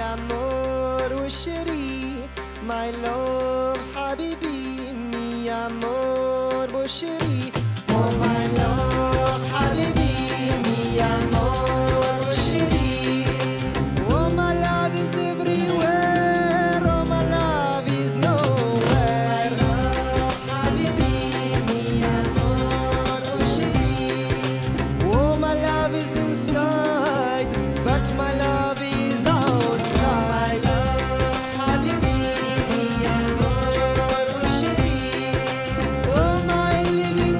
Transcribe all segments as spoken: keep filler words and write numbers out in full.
amor وشري my love حبيبي mi amor وشري oh my love حبيبي mi amor وشري oh my love is everywhere oh my love is nowhere my love حبيبي mi amor وشري oh my love is inside but my love is outside my love حبيبي mi amor وشري oh my living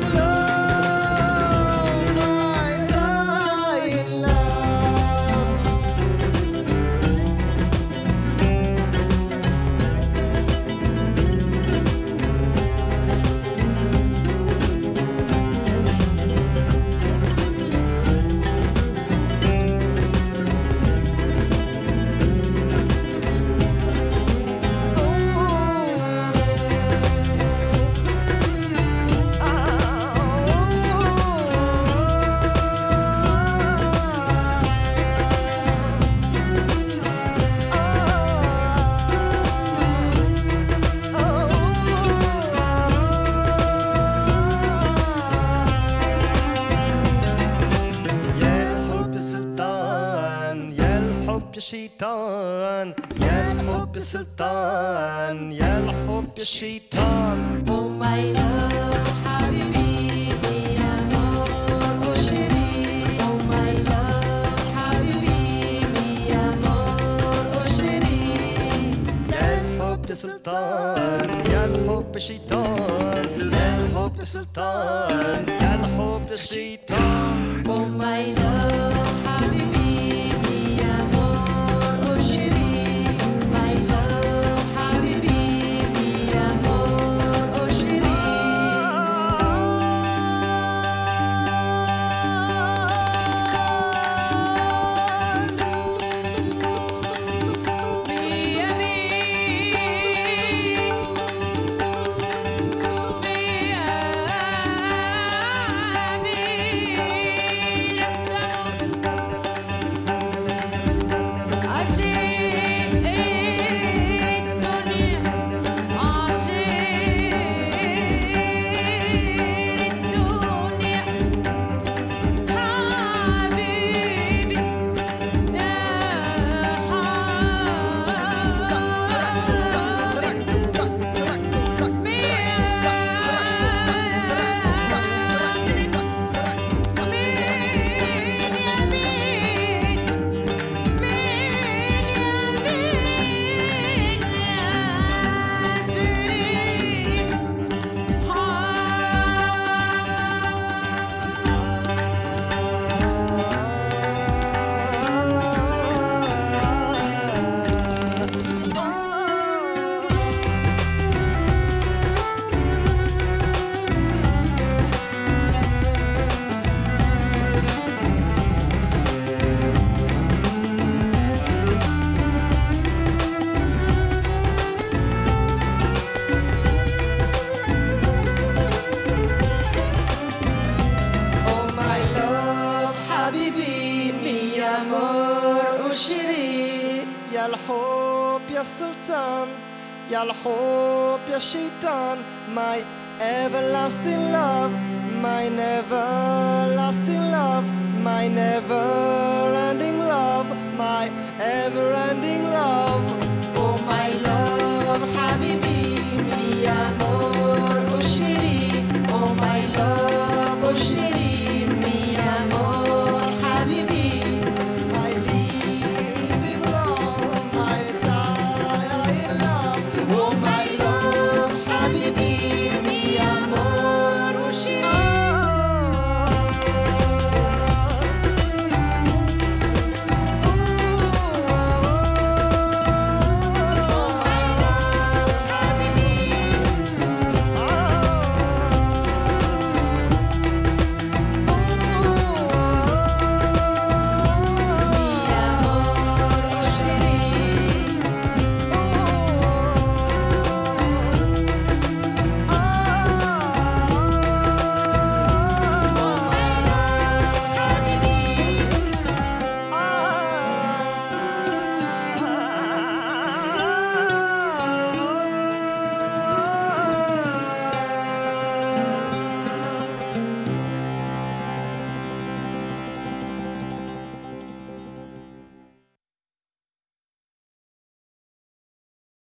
love my dying love يا شيطان يا الحب سلطان يا الحب يا شيطان Oh my love حبيبي mi amor وشري Oh my love حبيبي mi amor وشري يا الحب سلطان يا الحب شيطان يا الحب سلطان يا الحب شيطان Oh my love حبيبي mi amor وشري My love حبيبي mi amor وشري Oh my love حبيبي mi amor وشري يا الحب يا سلطان يا الحب يا شيطان my everlasting love my never lasting love my never ending love my ever ending love